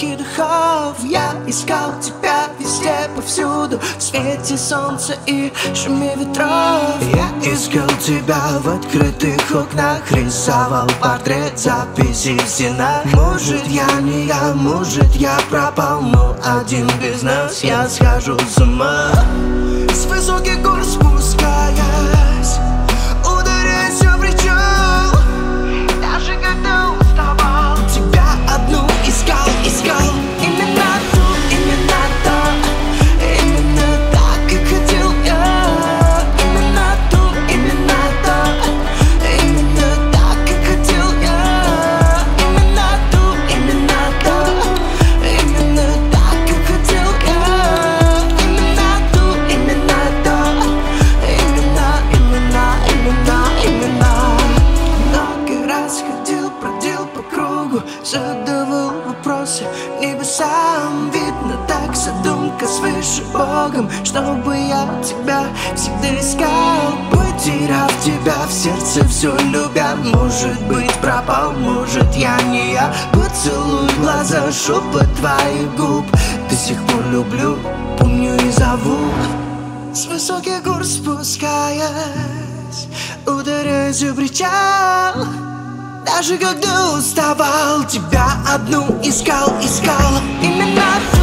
потоки духов. Я искал тебя везде, повсюду, в свете солнца и шуме ветров. Я искал тебя в открытых окнах, рисовал портрет, записи в стенах. Может я не я, может я пропал, но один без нас я схожу с ума. С высоких гор спускаясь, ударяясь о причал, даже когда уставал, тебя одну искал, искал. Именно ту, именно то, именно так, как хотел я. Именно ту, именно то, именно так, как хотел я. Именно ту, именно то, именно так, как хотел я. Именно ту, именно то, именно. Много раз ходил, бродил по кругу, задавал вопросы небесам. Видно так задумка свыше Богом, чтобы я тебя всегда искал. Потеряв тебя в сердце, все любя, может быть пропал, может я не я. Поцелуй в глаза, шепот твоих губ, до сих пор люблю, помню и зову. С высоких гор спускаясь, ударяясь о причал, даже когда уставал, тебя одну искал, искал. Именно